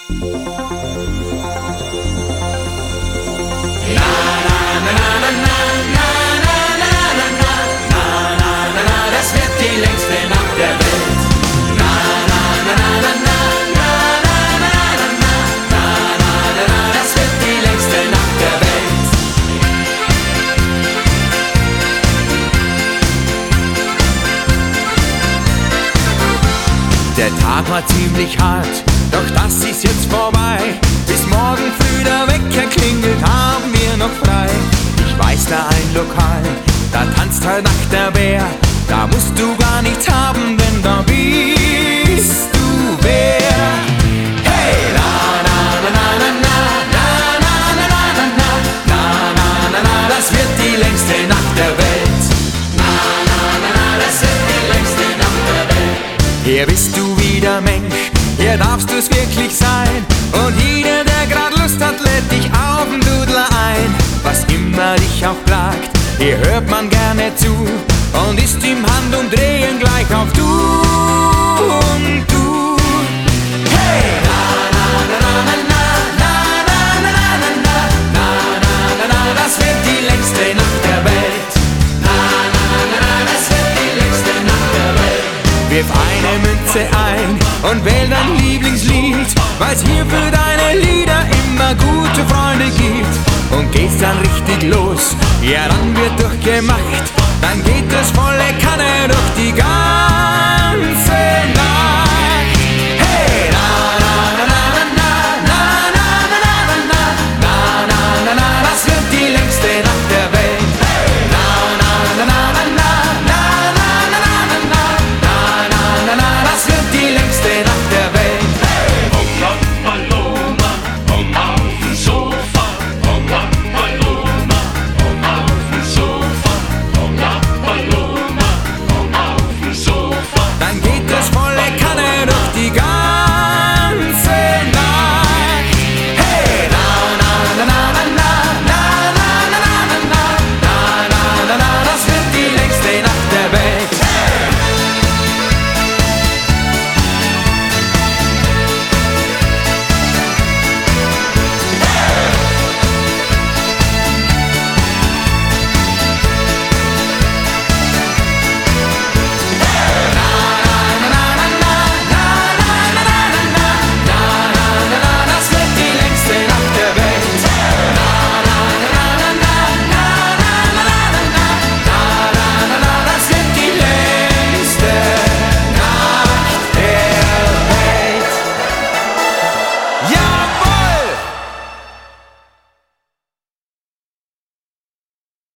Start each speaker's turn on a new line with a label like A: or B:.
A: Das wird die längste Nacht der Welt. Das wird die längste Nacht der Welt. Der Tag war ziemlich hart, doch das ist jetzt vorbei. Bis morgen früh der Wecker klingelt, haben wir noch frei. Ich weiß da ein Lokal, da tanzt heute Nacht der Bär. Da musst du gar nichts haben, denn da bist du wer. Hey, na na na na na na na na na na na na na na na, das wird die längste Nacht der Welt. Na na na na, das wird die längste Nacht der Welt. Hier bist du wieder Mensch, hier darfst du's wirklich sein. Und jeder, der grad Lust hat, lädt dich auf den Dudler ein. Was immer dich auch plagt, hier hört man gerne zu und ist im Handumdrehen gleich auf du und du. Hey! Na na na na na na na na na na na na na na, das wird die längste Nacht der Welt. Na na na na, das wird die längste Nacht der Welt. Wirf eine Münze ein und wähl dein Lieblingslied, weil's hier für deine Lieder immer gute Freunde gibt. Und geht's dann richtig los, ja dann wird durchgemacht, dann geht das volle Kanne durch die ganze Nacht.